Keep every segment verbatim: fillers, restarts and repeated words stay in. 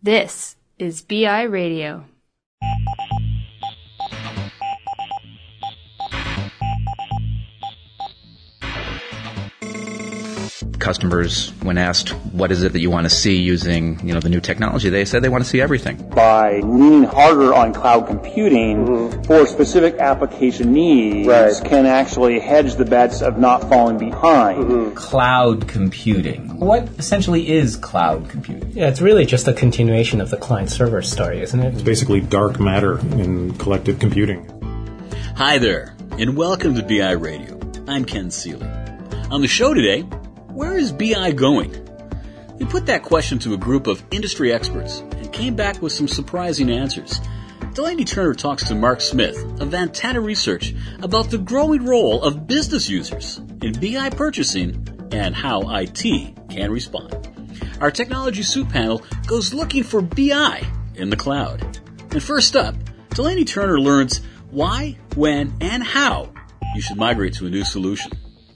This is B I Radio. Customers, when asked what is it that you want to see using, you know, the new technology, they said they want to see everything. By leaning harder on cloud computing mm-hmm. for specific application needs right. can actually hedge the bets of not falling behind. Mm-hmm. Cloud computing. What essentially is cloud computing? Yeah, it's really just a continuation of the client-server story, isn't it? It's basically dark matter in collective computing. Hi there, and welcome to B I Radio. I'm Ken Seeley. On the show today, where is B I going? We put that question to a group of industry experts and came back with some surprising answers. Delaney Turner talks to Mark Smith of Vantana Research about the growing role of business users in B I purchasing and how I T can respond. Our Technology Soup panel goes looking for B I in the cloud. And first up, Delaney Turner learns why, when, and how you should migrate to a new solution.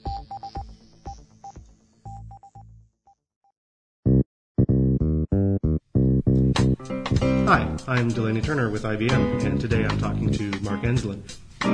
Hi, I'm Delaney Turner with I B M, and today I'm talking to Mark Enslin.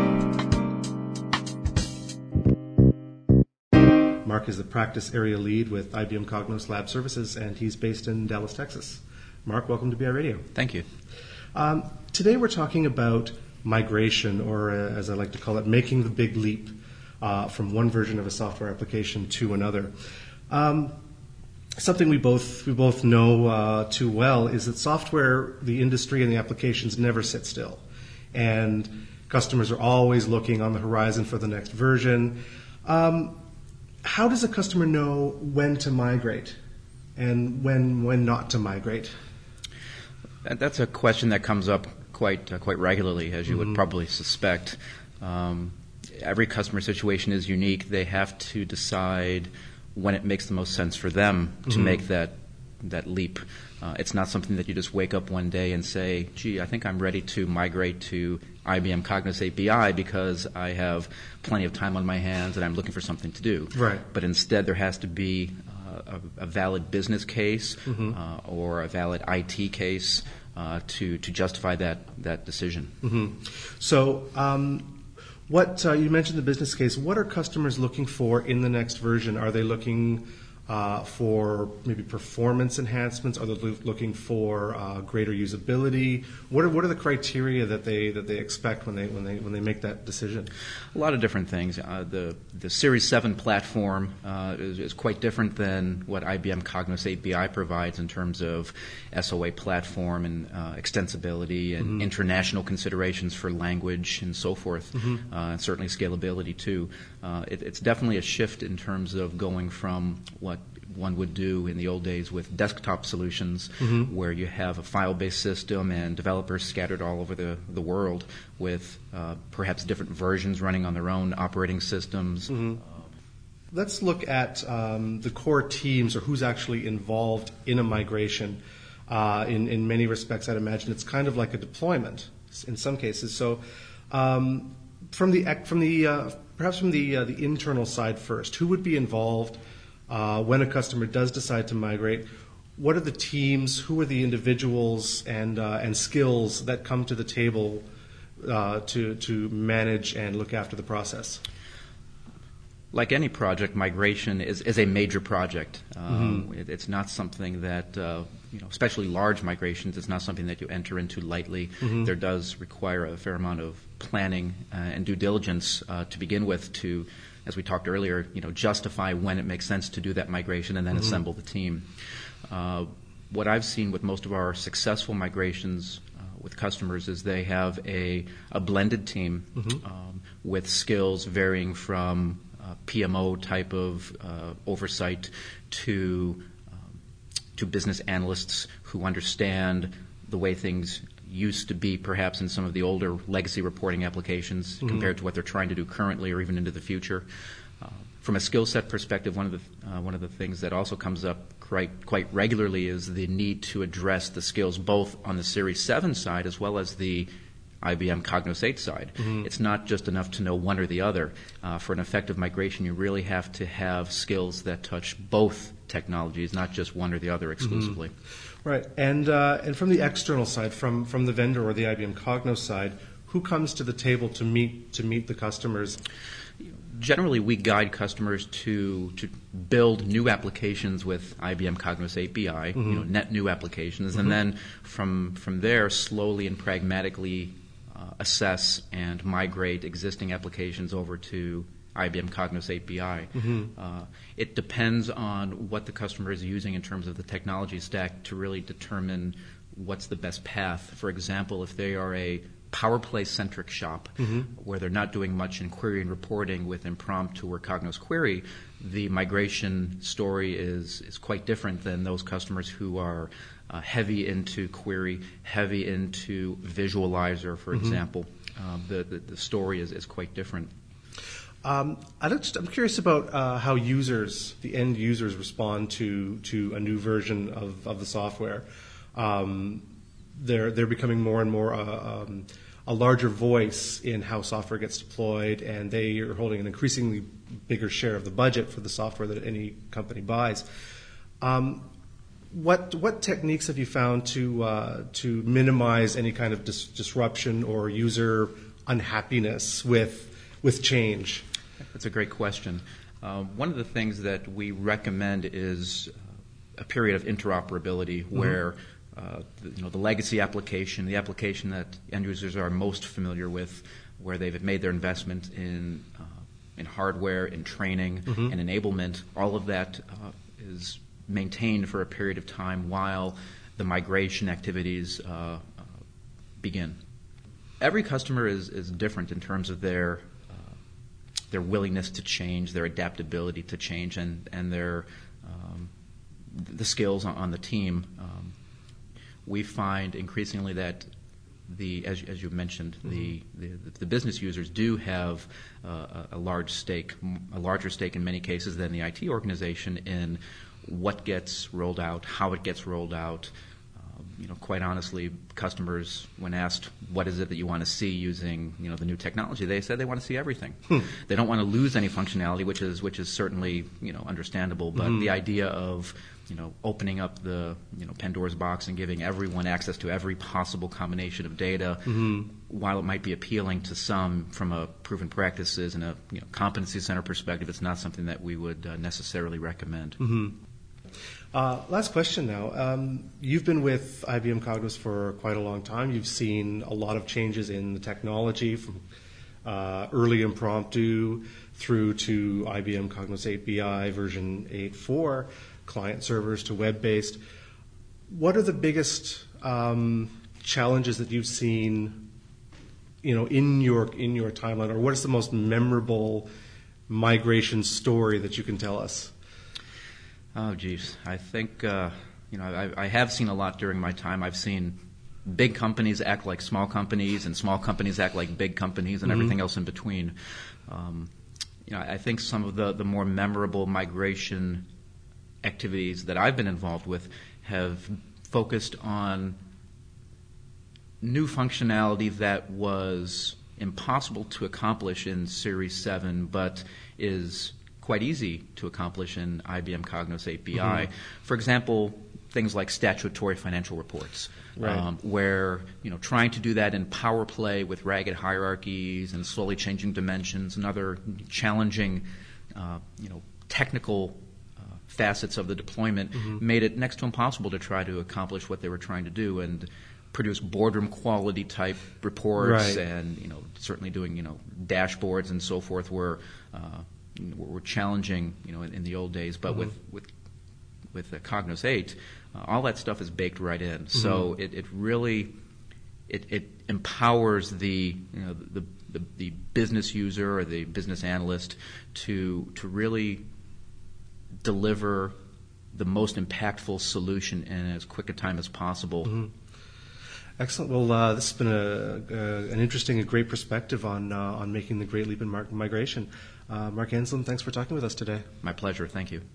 Mark is the practice area lead with I B M Cognos Lab Services, and he's based in Dallas, Texas. Mark, welcome to B I Radio. Thank you. Um, today we're talking about migration, or uh, as I like to call it, making the big leap uh, from one version of a software application to another. Um, Something we both we both know uh, too well is that software, the industry and the applications never sit still, and customers are always looking on the horizon for the next version. Um, how does a customer know when to migrate, and when when not to migrate? That's a question that comes up quite uh, quite regularly, as you mm-hmm. would probably suspect. Um, every customer situation is unique. They have to decide when it makes the most sense for them to mm-hmm. make that that leap. Uh, it's not something that you just wake up one day and say, gee, I think I'm ready to migrate to I B M Cognos eight B I because I have plenty of time on my hands and I'm looking for something to do. Right. But instead there has to be uh, a, a valid business case mm-hmm. uh, or a valid I T case uh, to, to justify that, that decision. Mm-hmm. So um What uh, you mentioned the business case. What are customers looking for in the next version? Are they looking uh, for maybe performance enhancements? Are they lo- looking for uh, greater usability? What are what are the criteria that they that they expect when they when they when they make that decision? A lot of different things. Uh, the the Series seven platform uh, is, is quite different than what I B M Cognos eight B I provides in terms of S O A platform and uh, extensibility and mm-hmm. international considerations for language and so forth, mm-hmm. uh, and certainly scalability too. Uh, it, it's definitely a shift in terms of going from what one would do in the old days with desktop solutions mm-hmm. where you have a file-based system and developers scattered all over the, the world with uh, perhaps different versions running on their own operating systems. Mm-hmm. Let's look at um, the core teams or who's actually involved in a migration. Uh, in, in many respects, I'd imagine it's kind of like a deployment in some cases. So um, from the from the uh, perhaps from the uh, the internal side first, who would be involved Uh, when a customer does decide to migrate? What are the teams? Who are the individuals and uh, and skills that come to the table uh, to to manage and look after the process? Like any project, migration is, is a major project. Um, mm-hmm. it, it's not something that, uh, you know, especially large migrations, it's not something that you enter into lightly. Mm-hmm. There does require a fair amount of planning uh, and due diligence uh, to begin with to, as we talked earlier, you know, justify when it makes sense to do that migration and then mm-hmm. assemble the team. Uh, what I've seen with most of our successful migrations uh, with customers is they have a, a blended team mm-hmm. um, with skills varying from uh, P M O type of uh, oversight to um, to business analysts who understand the way things used to be perhaps in some of the older legacy reporting applications mm-hmm. compared to what they're trying to do currently or even into the future. Uh, from a skill set perspective, one of the uh, one of the things that also comes up quite quite regularly is the need to address the skills both on the Series seven side as well as the I B M Cognos eight side. Mm-hmm. It's not just enough to know one or the other. Uh, for an effective migration, you really have to have skills that touch both technologies, not just one or the other exclusively. Mm-hmm. Right, and uh, and from the external side, from, from the vendor or the I B M Cognos side, who comes to the table to meet to meet the customers? Generally, we guide customers to to build new applications with I B M Cognos eight B I, mm-hmm. you know, net new applications, mm-hmm. and then from from there, slowly and pragmatically uh, assess and migrate existing applications over to I B M Cognos eight B I. Mm-hmm. Uh, it depends on what the customer is using in terms of the technology stack to really determine what's the best path. For example, if they are a PowerPlay-centric shop, mm-hmm. where they're not doing much in query and reporting with Impromptu or Cognos Query, the migration story is, is quite different than those customers who are uh, heavy into query, heavy into Visualizer, for mm-hmm. example. Um, the, the, the story is, is quite different. Um, I'd just, I'm curious about uh, how users, the end users, respond to, to a new version of, of the software. Um, They're they're becoming more and more uh, um, a larger voice in how software gets deployed, and they are holding an increasingly bigger share of the budget for the software that any company buys. Um, what what techniques have you found to uh, to minimize any kind of dis- disruption or user unhappiness with with change? That's a great question. Uh, one of the things that we recommend is a period of interoperability mm-hmm. where Uh, the, you know, the legacy application, the application that end users are most familiar with, where they've made their investment in uh, in hardware, in training, mm-hmm. and enablement, all of that uh, is maintained for a period of time while the migration activities uh, uh, begin. Every customer is, is different in terms of their uh, their willingness to change, their adaptability to change, and, and their um, the skills on, on the team. Um, We find increasingly that the, as, as you mentioned, mm-hmm. the, the the business users do have uh, a large stake, a larger stake in many cases than the I T organization in what gets rolled out, how it gets rolled out. Um, you know, quite honestly, customers, when asked what is it that you want to see using, you know, the new technology, they said they want to see everything. Hmm. They don't want to lose any functionality, which is which is certainly, you know, understandable. But mm-hmm. the idea of you know, opening up the, you know, Pandora's box and giving everyone access to every possible combination of data, mm-hmm. while it might be appealing to some from a proven practices and a, you know, competency center perspective, it's not something that we would uh, necessarily recommend. Mm-hmm. Uh, last question now. Um, you've been with I B M Cognos for quite a long time. You've seen a lot of changes in the technology from uh, early Impromptu through to I B M Cognos eight B I version eight point four. Client servers to web-based. What are the biggest um, challenges that you've seen, you know, in your in your timeline, or what is the most memorable migration story that you can tell us? Oh, geez, I think uh, you know I, I have seen a lot during my time. I've seen big companies act like small companies, and small companies act like big companies, and mm-hmm. everything else in between. Um, you know, I think some of the the more memorable migration activities that I've been involved with have focused on new functionality that was impossible to accomplish in Series seven, but is quite easy to accomplish in I B M Cognos eight B I. Mm-hmm. For example, things like statutory financial reports, right. um, where you know trying to do that in PowerPlay with ragged hierarchies and slowly changing dimensions and other challenging, uh, you know, technical facets of the deployment mm-hmm. made it next to impossible to try to accomplish what they were trying to do and produce boardroom quality type reports right. and you know certainly doing you know dashboards and so forth were uh, were challenging you know in, in the old days. But mm-hmm. with with with the Cognos eight, uh, all that stuff is baked right in. Mm-hmm. So it, it really it, it empowers the you know the, the the business user or the business analyst to to really deliver the most impactful solution in as quick a time as possible. Mm-hmm. Excellent. Well, uh, this has been a, a, an interesting and great perspective on uh, on making the great leap in mar- migration. Uh, Mark Enslin, thanks for talking with us today. My pleasure. Thank you.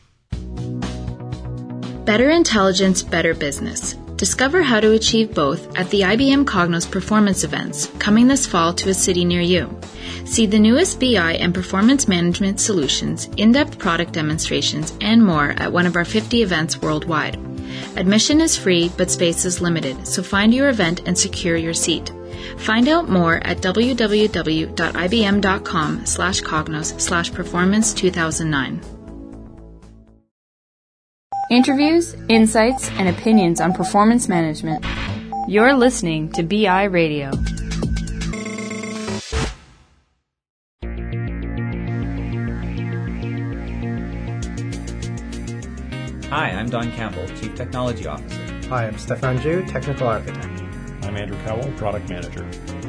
Better intelligence, better business. Discover how to achieve both at the I B M Cognos performance events coming this fall to a city near you. See the newest B I and performance management solutions, in-depth product demonstrations, and more at one of our fifty events worldwide. Admission is free, but space is limited, so find your event and secure your seat. Find out more at www.ibm.com slash cognos slash performance 2009. Interviews, insights, and opinions on performance management. You're listening to B I Radio. Hi, I'm Don Campbell, Chief Technology Officer. Hi, I'm Stefan Ju, Technical Architect. I'm Andrew Cowell, Product Manager.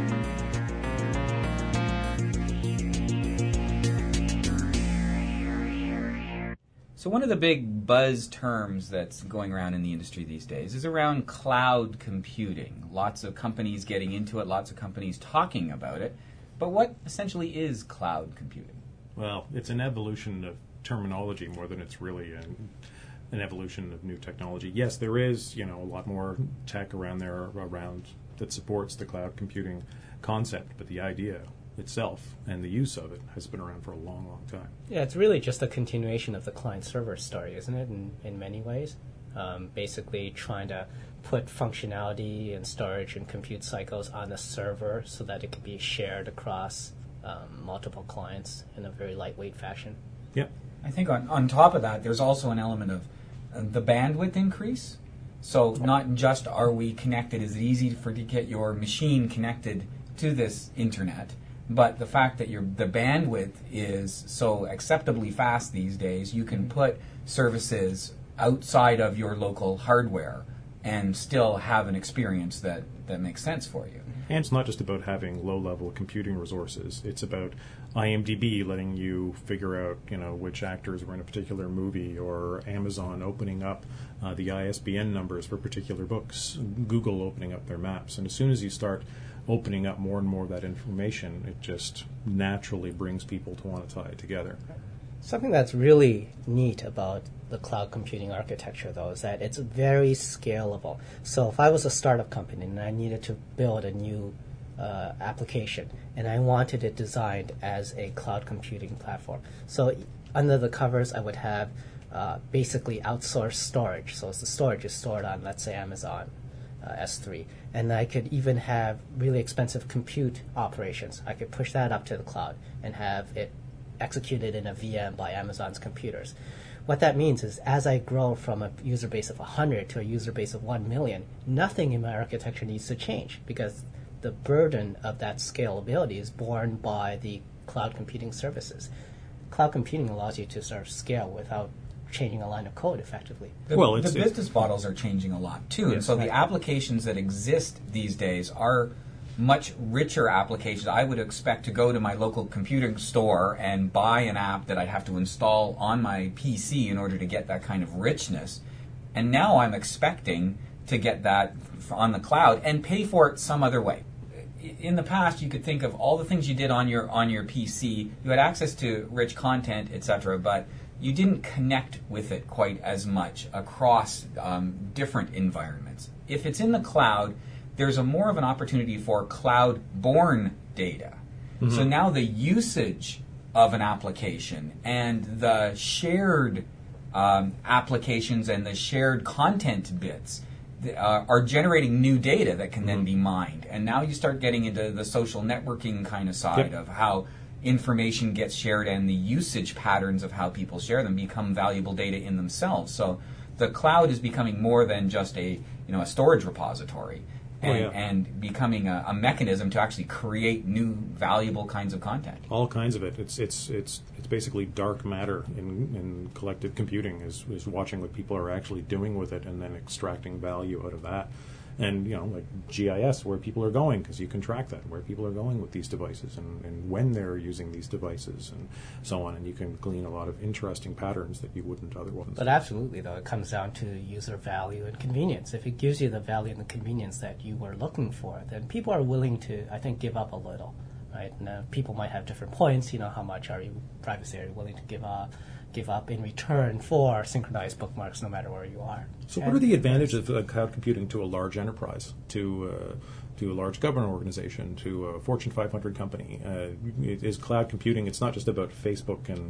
So one of the big buzz terms that's going around in the industry these days is around cloud computing. Lots of companies getting into it, lots of companies talking about it. But what essentially is cloud computing? Well, it's an evolution of terminology more than it's really an, an evolution of new technology. Yes, there is, you know, a lot more tech around there around that supports the cloud computing concept, but the idea itself and the use of it has been around for a long, long time. Yeah, it's really just a continuation of the client-server story, isn't it, in, in many ways? Um, basically trying to put functionality and storage and compute cycles on the server so that it can be shared across um, multiple clients in a very lightweight fashion. Yeah. I think on, on top of that, there's also an element of uh, the bandwidth increase. So not just are we connected, is it easy for to get your machine connected to this internet, but the fact that your the bandwidth is so acceptably fast these days, you can put services outside of your local hardware and still have an experience that, that makes sense for you. And it's not just about having low-level computing resources. It's about I M D B letting you figure out, you know, which actors were in a particular movie, or Amazon opening up uh, the I S B N numbers for particular books, Google opening up their maps. And as soon as you start opening up more and more of that information, it just naturally brings people to want to tie it together. Something that's really neat about the cloud computing architecture, though, is that it's very scalable. So if I was a startup company and I needed to build a new uh, application and I wanted it designed as a cloud computing platform, so under the covers I would have uh, basically outsourced storage. So the storage is stored on, let's say, Amazon uh, S three. And I could even have really expensive compute operations. I could push that up to the cloud and have it executed in a V M by Amazon's computers. What that means is as I grow from a user base of one hundred to a user base of one million, nothing in my architecture needs to change because the burden of that scalability is borne by the cloud computing services. Cloud computing allows you to sort of scale without changing a line of code effectively. The, well, the it's, business it's, models are changing a lot too, yes, and so right. the applications that exist these days are much richer applications. I would expect to go to my local computing store and buy an app that I'd have to install on my P C in order to get that kind of richness. And now I'm expecting to get that on the cloud and pay for it some other way. In the past, you could think of all the things you did on your on your P C. You had access to rich content, et cetera, but you didn't connect with it quite as much across um, different environments. If it's in the cloud, there's a more of an opportunity for cloud-borne data. Mm-hmm. So now the usage of an application and the shared um, applications and the shared content bits uh, are generating new data that can mm-hmm. then be mined. And now you start getting into the social networking kind of side yep. of how information gets shared, and the usage patterns of how people share them become valuable data in themselves. So the cloud is becoming more than just a you know a storage repository. And, oh, yeah. and becoming a, a mechanism to actually create new valuable kinds of content. All kinds of it. It's it's it's it's basically dark matter in, in collective computing. Is is watching what people are actually doing with it and then extracting value out of that. And you know, like G I S, where people are going, because you can track that, where people are going with these devices and, and when they're using these devices and so on. And you can glean a lot of interesting patterns that you wouldn't otherwise. But absolutely, though, it comes down to user value and convenience. If it gives you the value and the convenience that you were looking for, then people are willing to, I think, give up a little, right? Now, people might have different points. You know, how much are you privacy are you willing to give up? give up in return for synchronized bookmarks no matter where you are. So what are the advantages of uh, cloud computing to a large enterprise, to uh, to a large government organization, to a Fortune five hundred company? Uh, is cloud computing, it's not just about Facebook and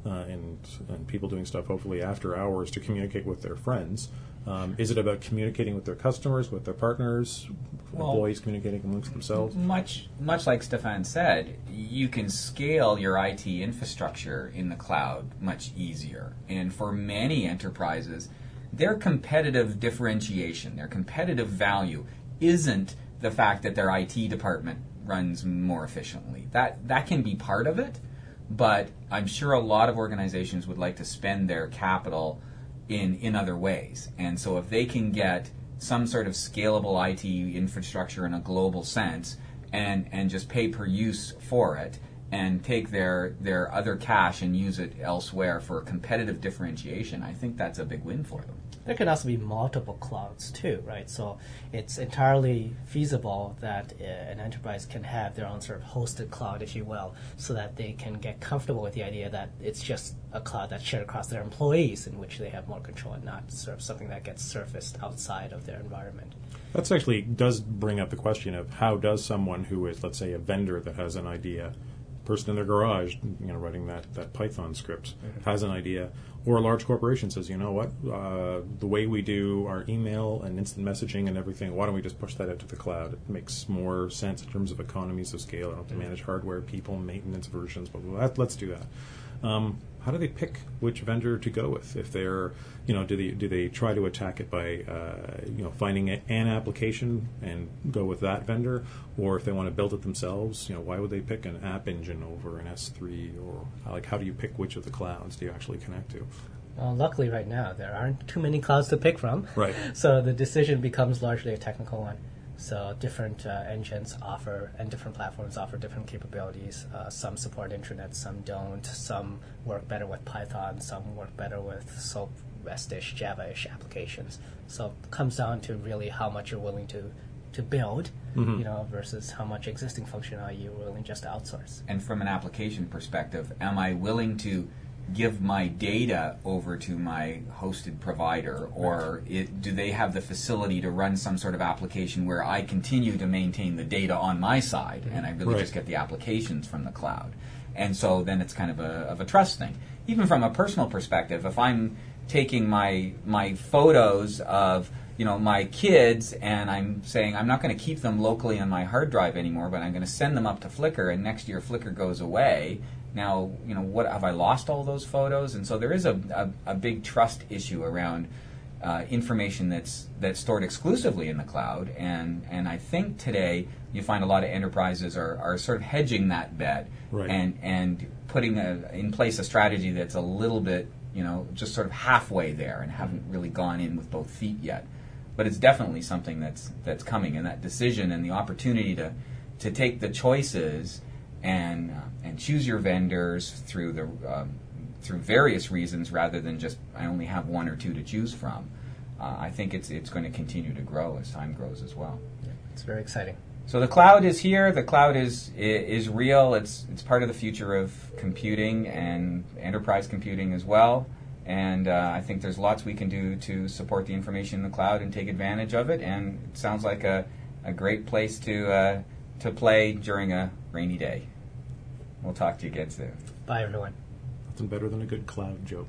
uh, and, and people doing stuff hopefully after hours to communicate with their friends. Um, is it about communicating with their customers, with their partners, well, employees communicating amongst themselves? Much, much like Stefan said, you can scale your I T infrastructure in the cloud much easier. And for many enterprises, their competitive differentiation, their competitive value, isn't the fact that their I T department runs more efficiently. That that can be part of it, but I'm sure a lot of organizations would like to spend their capital in in other ways. And so if they can get some sort of scalable I T infrastructure in a global sense and and just pay per use for it and take their their other cash and use it elsewhere for competitive differentiation, I think that's a big win for them. There can also be multiple clouds too, right? So it's entirely feasible that uh, an enterprise can have their own sort of hosted cloud, if you will, so that they can get comfortable with the idea that it's just a cloud that's shared across their employees, in which they have more control, and not sort of something that gets surfaced outside of their environment. That actually does bring up the question of how does someone who is, let's say, a vendor that has an idea, person in their garage, you know, writing that, that Python script, mm-hmm. has an idea, or a large corporation says, you know what, uh, the way we do our email and instant messaging and everything, why don't we just push that out to the cloud? It makes more sense in terms of economies of scale. I don't have to manage hardware, people, maintenance versions, but let's do that. Um, how do they pick which vendor to go with? If they're, you know, do they do they try to attack it by, uh, you know, finding a, an application and go with that vendor, or if they want to build it themselves, you know, why would they pick an App Engine over an S three, or like how do you pick which of the clouds do you actually connect to? Well, luckily, right now there aren't too many clouds to pick from. Right. So the decision becomes largely a technical one. So different uh, engines offer, and different platforms offer different capabilities. Uh, some support intranet, some don't. Some work better with Python, some work better with SOAP, REST-ish, Java-ish applications. So it comes down to really how much you're willing to, to build, mm-hmm. you know, versus how much existing functionality you're willing just to outsource. And from an application perspective, am I willing to give my data over to my hosted provider, or it, do they have the facility to run some sort of application where I continue to maintain the data on my side and I really right. just get the applications from the cloud? And so then it's kind of a, of a trust thing. Even from a personal perspective, if I'm taking my my photos of you know my kids and I'm saying I'm not going to keep them locally on my hard drive anymore, but I'm going to send them up to Flickr, and next year Flickr goes away. Now, you know, what have I lost all those photos? And so there is a, a, a big trust issue around uh, information that's that's stored exclusively in the cloud. And, and I think today you find a lot of enterprises are, are sort of hedging that bet right. and and putting a, in place a strategy that's a little bit, you know, just sort of halfway there and haven't really gone in with both feet yet. But it's definitely something that's that's coming, and that decision and the opportunity to to take the choices and uh, and choose your vendors through the um, through various reasons rather than just I only have one or two to choose from. Uh, I think it's it's going to continue to grow as time grows as well. Yeah, it's very exciting. So the cloud is here. The cloud is is real. It's it's part of the future of computing and enterprise computing as well. And uh, I think there's lots we can do to support the information in the cloud and take advantage of it. And it sounds like a, a great place to uh, to play during a rainy day. We'll talk to you again soon. Bye, everyone. Nothing better than a good cloud joke.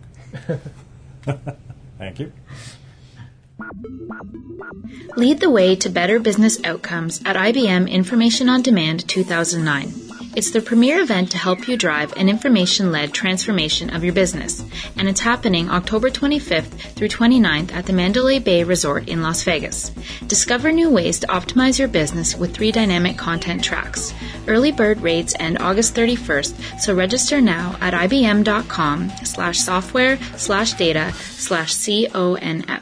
Thank you. Lead the way to better business outcomes at I B M Information on Demand two thousand nine. It's the premier event to help you drive an information-led transformation of your business, and it's happening October twenty-fifth through twenty-ninth at the Mandalay Bay Resort in Las Vegas. Discover new ways to optimize your business with three dynamic content tracks. Early bird rates end August thirty-first, so register now at ibm.com slash software slash data slash CONF.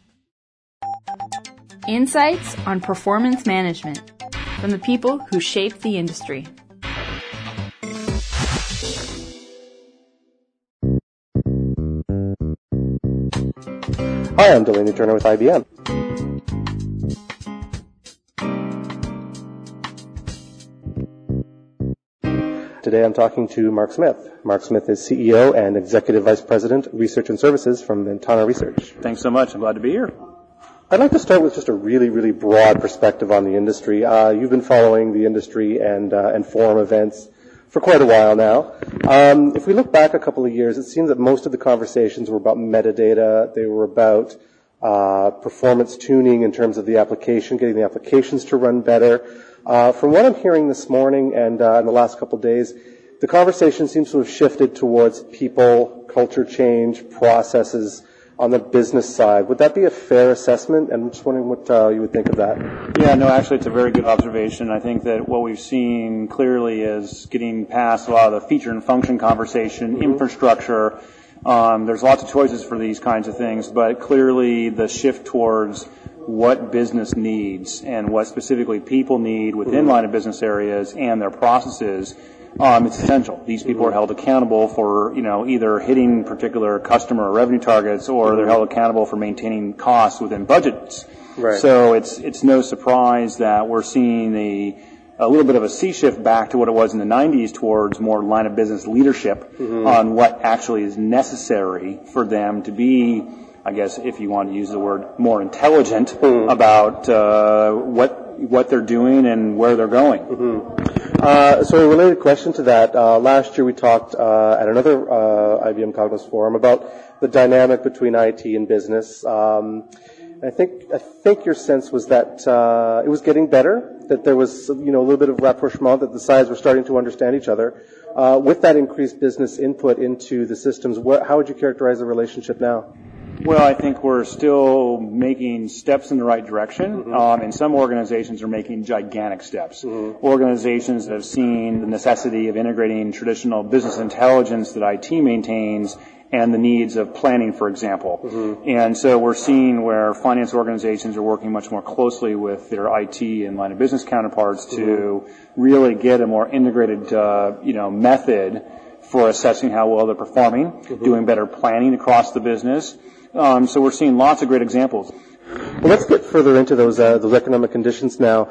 Insights on performance management from the people who shape the industry. Hi, I'm Delaney Turner with I B M. Today I'm talking to Mark Smith. Mark Smith is C E O and Executive Vice President, Research and Services from Ventana Research. Thanks so much. I'm glad to be here. I'd like to start with just a really, really broad perspective on the industry. Uh, you've been following the industry and uh, and forum events for quite a while now. Um, if we look back a couple of years, it seems that most of the conversations were about metadata. They were about uh, performance tuning in terms of the application, getting the applications to run better. Uh, from what I'm hearing this morning and uh, in the last couple of days, the conversation seems to have shifted towards people, culture change, processes on the business side. Would that be a fair assessment? And I'm just wondering what uh, you would think of that. Yeah, no, actually it's a very good observation. I think that what we've seen clearly is getting past a lot of the feature and function conversation, mm-hmm. infrastructure. Um, there's lots of choices for these kinds of things, but clearly the shift towards what business needs and what specifically people need within mm-hmm. line of business areas and their processes. Um, it's essential. These people are held accountable for, you know, either hitting particular customer or revenue targets, or they're held accountable for maintaining costs within budgets. Right. So it's it's no surprise that we're seeing a a little bit of a sea shift back to what it was in the nineties towards more line of business leadership mm-hmm. on what actually is necessary for them to be, I guess, if you want to use the word, more intelligent mm-hmm. about uh, what what they're doing and where they're going. Mm-hmm. Uh, so a related question to that, uh, last year we talked uh, at another uh, I B M Cognos forum about the dynamic between I T and business. Um, I think I think your sense was that uh, it was getting better, that there was you know a little bit of rapprochement, that the sides were starting to understand each other. Uh, with that increased business input into the systems, what, how would you characterize the relationship now? Well, I think we're still making steps in the right direction, mm-hmm. um, and some organizations are making gigantic steps. Mm-hmm. Organizations that have seen the necessity of integrating traditional business intelligence that I T maintains and the needs of planning, for example. Mm-hmm. And so we're seeing where finance organizations are working much more closely with their I T and line of business counterparts mm-hmm. to really get a more integrated, uh, you know, method for assessing how well they're performing, mm-hmm. doing better planning across the business. Um, so we're seeing lots of great examples. Well, let's get further into those uh, those economic conditions now.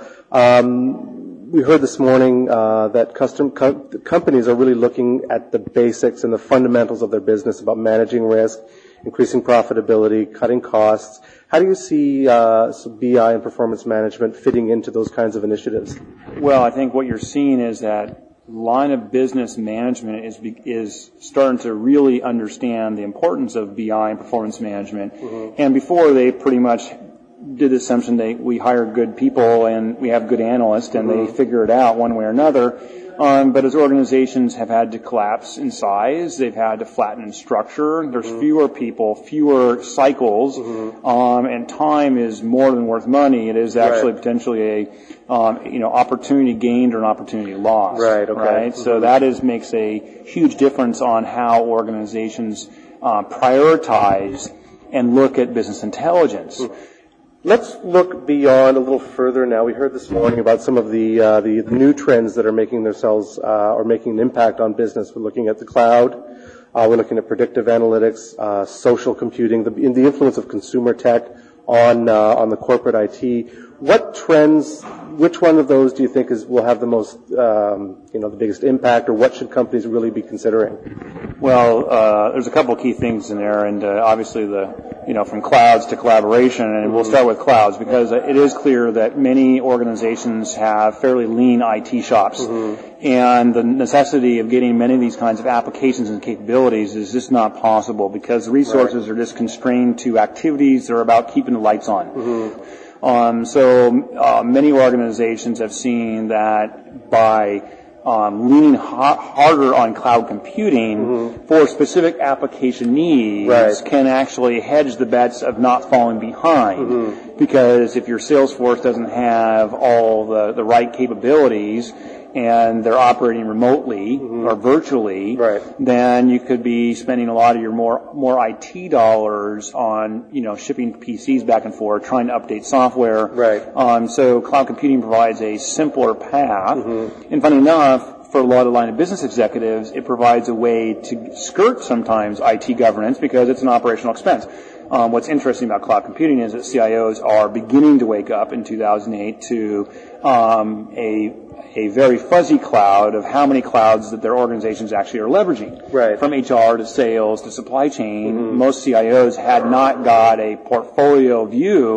Um, we heard this morning uh, that custom co- companies are really looking at the basics and the fundamentals of their business about managing risk, increasing profitability, cutting costs. How do you see uh, B I and performance management fitting into those kinds of initiatives? Well, I think what you're seeing is that line of business management is is starting to really understand the importance of B I and performance management. Mm-hmm. And before, they pretty much did the assumption that we hire good people and we have good analysts and mm-hmm. they figure it out one way or another. Um, but as organizations have had to collapse in size, they've had to flatten in structure. There's mm-hmm. fewer people, fewer cycles, mm-hmm. um, and time is more than worth money. It is actually right. potentially a, um, you know, opportunity gained or an opportunity lost. Right. Okay. Right. Mm-hmm. So that is makes a huge difference on how organizations uh, prioritize and look at business intelligence. Mm-hmm. Let's look beyond a little further now. We heard this morning about some of the uh, the new trends that are making themselves uh, or making an impact on business. We're looking at the cloud. Uh, we're looking at predictive analytics, uh, social computing, the, in the influence of consumer tech on uh, on the corporate I T. What trends? Which one of those do you think is will have the most, um, you know, the biggest impact, or what should companies really be considering? Well, uh, there's a couple of key things in there, and uh, obviously the, you know, from clouds to collaboration, and mm-hmm. we'll start with clouds because it is clear that many organizations have fairly lean I T shops, mm-hmm. and the necessity of getting many of these kinds of applications and capabilities is just not possible because the resources right. are just constrained to activities that are about keeping the lights on. Mm-hmm. Um, so uh, many organizations have seen that by um, leaning ha- harder on cloud computing mm-hmm. for specific application needs right. can actually hedge the bets of not falling behind. Mm-hmm. Because if your sales force doesn't have all the, the right capabilities and they're operating remotely mm-hmm. or virtually, right. then you could be spending a lot of your more more I T dollars on, you know, shipping P Cs back and forth, trying to update software. Right. Um, so cloud computing provides a simpler path. Mm-hmm. And funny enough, for a lot of line of business executives, it provides a way to skirt sometimes I T governance because it's an operational expense. Um, what's interesting about cloud computing is that C I Os are beginning to wake up in two thousand eight to um, a a very fuzzy cloud of how many clouds that their organizations actually are leveraging. Right. From H R to sales to supply chain, mm-hmm. most C I Os had not got a portfolio view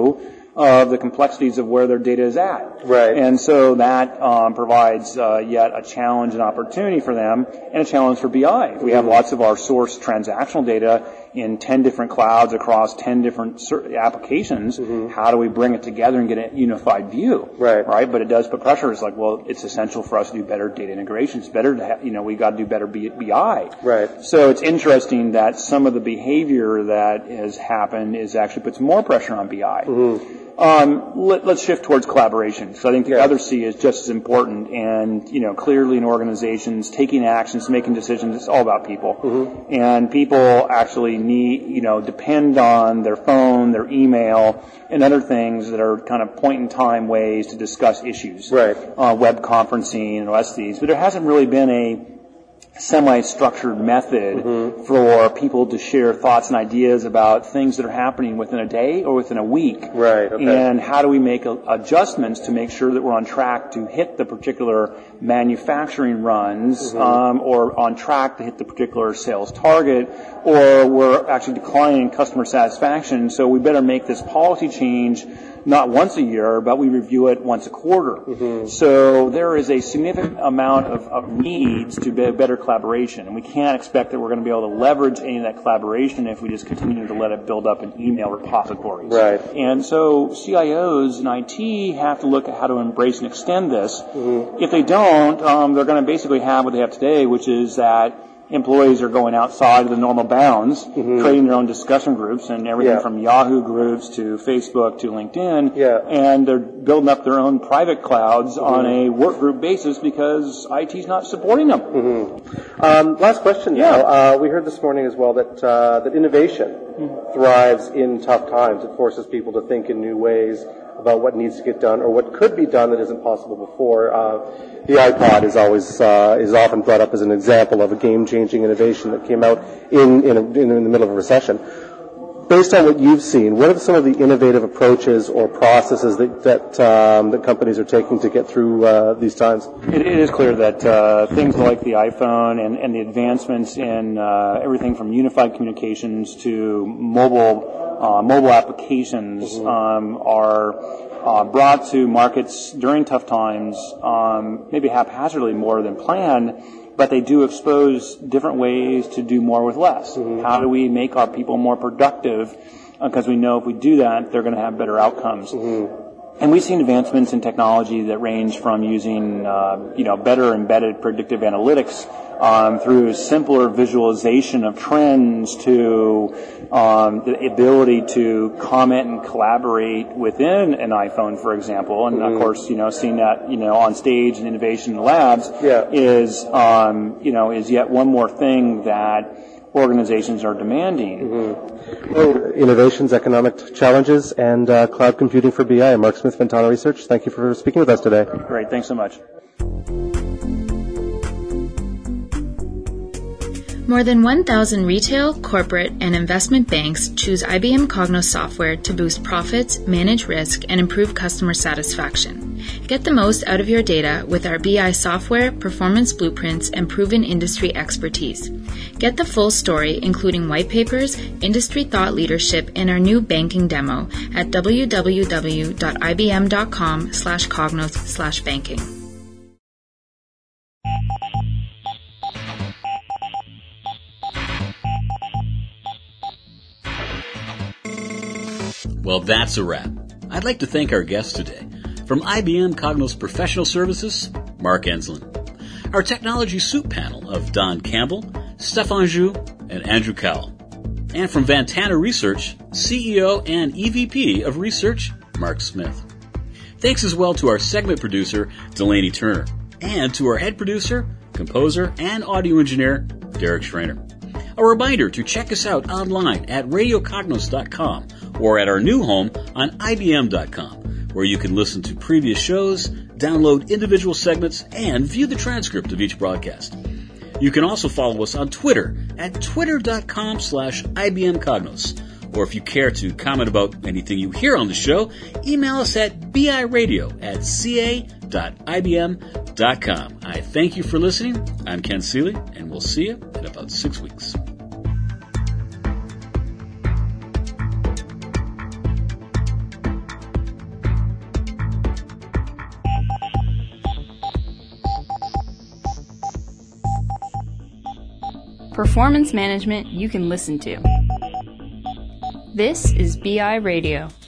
of the complexities of where their data is at. Right. And so that um, provides uh, yet a challenge and opportunity for them and a challenge for B I. We have lots of our source transactional data in ten different clouds across ten different applications. Mm-hmm. How do we bring it together and get a unified view? Right. Right. But it does put pressure. It's like, well, it's essential for us to do better data integration. It's better to have, you know, we got to do better B I. Right. So it's interesting that some of the behavior that has happened is actually puts more pressure on B I. Mm-hmm. Um, let, let's shift towards collaboration. So I think the yeah. other C is just as important. And, you know, clearly in organizations, taking actions, making decisions, it's all about people. Mm-hmm. And people actually need, you know, depend on their phone, their email, and other things that are kind of point-in-time ways to discuss issues. Right. Uh, web conferencing and the rest of these. But there hasn't really been a semi-structured method mm-hmm. for people to share thoughts and ideas about things that are happening within a day or within a week. Right. Okay. And how do we make a, adjustments to make sure that we're on track to hit the particular manufacturing runs mm-hmm. um, or on track to hit the particular sales target, or we're actually declining customer satisfaction. So we better make this policy change not once a year, but we review it once a quarter. Mm-hmm. So there is a significant amount of, of needs to be better collaboration, and we can't expect that we're going to be able to leverage any of that collaboration if we just continue to let it build up in email repositories. Right. And so C I Os and I T have to look at how to embrace and extend this. Mm-hmm. If they don't, um, they're going to basically have what they have today, which is that employees are going outside of the normal bounds, mm-hmm. creating their own discussion groups and everything yeah. from Yahoo groups to Facebook to LinkedIn, yeah. and they're building up their own private clouds mm-hmm. on a work group basis because I T's not supporting them. Mm-hmm. Um, last question yeah. now. Uh, we heard this morning as well that uh, that innovation mm-hmm. thrives in tough times. It forces people to think in new ways about what needs to get done or what could be done that isn't possible before. Uh, the iPod is always uh, is often brought up as an example of a game-changing innovation that came out in in, a, in the middle of a recession. Based on what you've seen, what are some of the innovative approaches or processes that that, um, that companies are taking to get through uh, these times? It, it is clear that uh, things like the iPhone and, and the advancements in uh, everything from unified communications to mobile uh, mobile applications mm-hmm. um, are uh, brought to markets during tough times, um, maybe haphazardly more than planned. But they do expose different ways to do more with less. Mm-hmm. How do we make our people more productive? Because uh, we know if we do that, they're going to have better outcomes. Mm-hmm. And we've seen advancements in technology that range from using, uh, you know, better embedded predictive analytics um, through simpler visualization of trends to um, the ability to comment and collaborate within an iPhone, for example. And mm-hmm. of course, you know, seeing that, you know, on stage in innovation labs yeah. is, um, you know, is yet one more thing that organizations are demanding. Mm-hmm. Well, innovations, economic challenges, and uh, cloud computing for B I. Mark Smith, Ventana Research. Thank you for speaking with us today. Great. Thanks so much. More than one thousand retail, corporate, and investment banks choose I B M Cognos software to boost profits, manage risk, and improve customer satisfaction. Get the most out of your data with our B I software, performance blueprints, and proven industry expertise. Get the full story, including white papers, industry thought leadership, and our new banking demo at www.ibm.com slash cognos slash banking. Well, that's a wrap. I'd like to thank our guests today. From I B M Cognos Professional Services, Mark Enslin. Our technology soup panel of Don Campbell, Stefan Zhu, and Andrew Cowell. And from Ventana Research, C E O and E V P of Research, Mark Smith. Thanks as well to our segment producer, Delaney Turner, and to our head producer, composer, and audio engineer, Derek Schreiner. A reminder to check us out online at radio cognos dot com or at our new home on I B M dot com, where you can listen to previous shows, download individual segments, and view the transcript of each broadcast. You can also follow us on Twitter at twitter dot com slash I B M Cognos. Or if you care to comment about anything you hear on the show, email us at biradio at ca dot I B M dot com. I thank you for listening. I'm Ken Seeley, and we'll see you in about six weeks. performance management you can listen to. This is B I Radio.